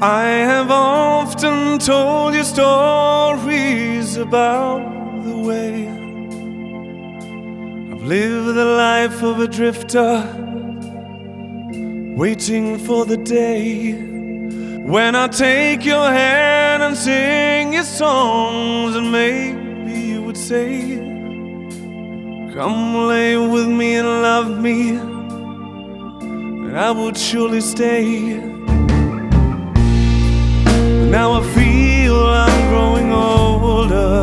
I have often told you stories about the way I've lived the life of a drifter, waiting for the day when I take your hand and sing your songs, and maybe you would say, come lay with me and love me, and I would surely stay. But now I feel I'm growing older,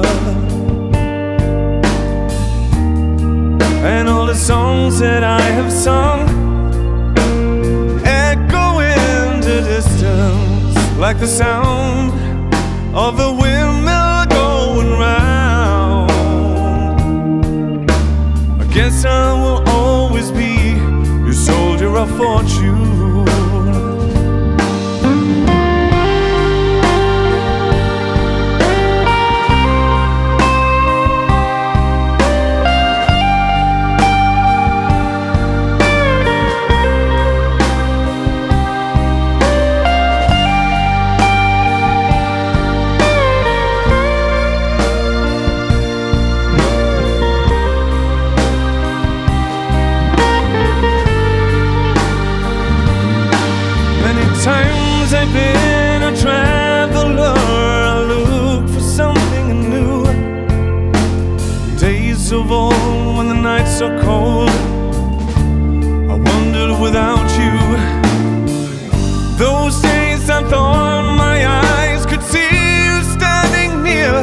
and all the songs that I have sung echo in the distance like the sound of a windmill going round. I guess I will always be your soldier of fortune. Times I've been a traveler, I look for something new. Days of old when the nights are cold, I wondered without you. Those days I thought my eyes could see you standing near.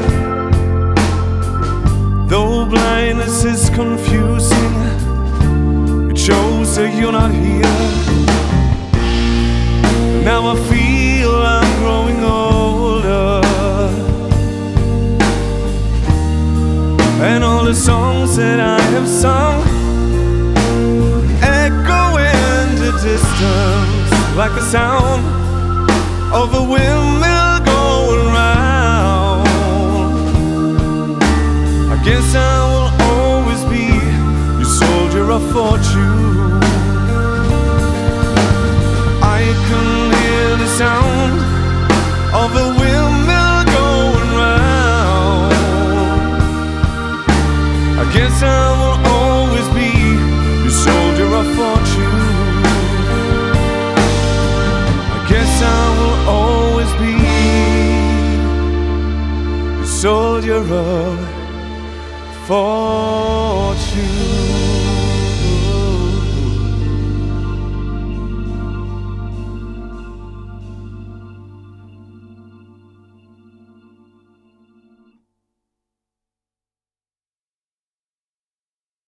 Though blindness is confusing, it shows that you're not here. Now I feel I'm growing older, and all the songs that I have sung echo in the distance like the sound of a windmill going round. I guess I will always be your soldier of fortune. I can hear the sound of a windmill going round. I guess I will always be your soldier of fortune. I guess I will always be your soldier of fortune.